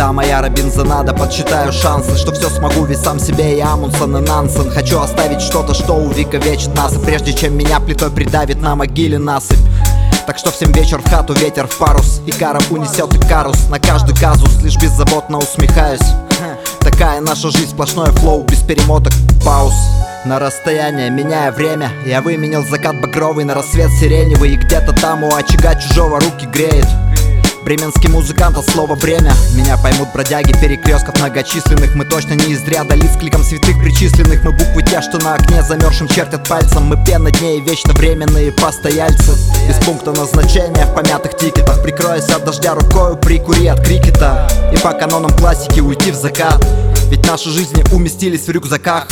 Это моя Робинзонада, подсчитаю шансы, что все смогу, ведь сам себе я Амундсен и Нансен. Хочу оставить что-то, что увековечит нас, прежде чем меня плитой придавит на могиле насыпь. Так что всем вечер в хату, ветер в парус, Икаров унесет Икарус на каждый казус. Лишь беззаботно усмехаюсь. Такая наша жизнь, сплошное флоу, без перемоток, пауз. На расстояние, меняя время, я выменил закат багровый на рассвет сиреневый. И где-то там у очага чужого руки греет бременский музыкант от слова «бремя». Меня поймут бродяги перекрестков многочисленных. Мы точно не из ряда лиц кликом святых причисленных. Мы буквы те, что на окне замерзшим чертят пальцем. Мы пена дней, вечно временные постояльцы. Из пункта назначения в помятых тикетах. Прикроясь от дождя рукою, прикури от крикета. И по канонам классики уйти в закат. Ведь наши жизни уместились в рюкзаках.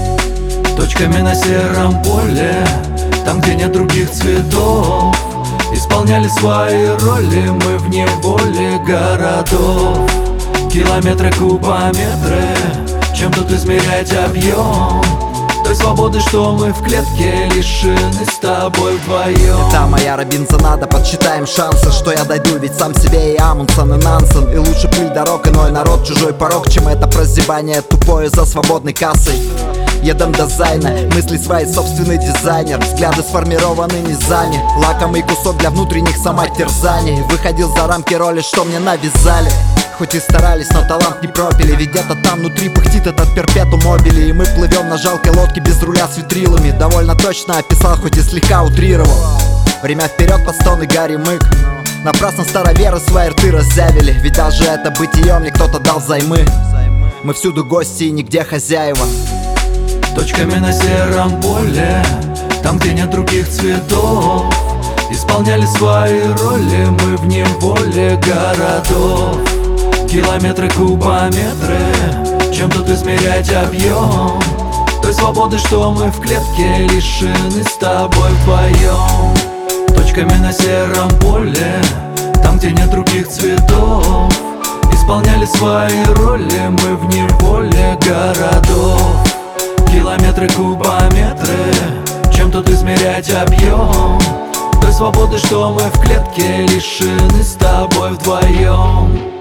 Точками на сером поле, там, где нет других цветов, исполняли свои роли мы в неволе городов. Километры, кубометры, чем тут измерять объем той свободы, что мы в клетке лишены с тобой вдвоем. Это моя Робинзонада, подсчитаем шансы, что я дойду, ведь сам себе и Амундсен и Нансен. И лучше пыль дорог, иной народ, чужой порог, чем это прозябание тупое за свободной кассой. Едем до зайна, мысли свои, собственный дизайнер. Взгляды сформированы низами, лакомый кусок для внутренних самотерзаний. Выходил за рамки роли, что мне навязали. Хоть и старались, но талант не пропили. Ведь где-то там внутри пыхтит этот перпетум мобили. И мы плывем на жалкой лодке без руля с витрилами. Довольно точно описал, хоть и слегка утрировал. Время вперед под стоны Гарри Мык. Напрасно староверы свои рты раззявили. Ведь даже это бытие мне кто-то дал взаймы. Мы всюду гости и нигде хозяева. Точками на сером поле, там, где нет других цветов, исполняли свои роли мы в неволе городов. Километры, кубометры, чем тут измерять объем той свободы, что мы в клетке лишены с тобой вдвоем. Точками на сером поле, там, где нет других цветов, исполняли свои роли мы в неволе городов. Километры, кубометры, чем тут измерять объем той свободы, что мы в клетке лишены с тобой вдвоем.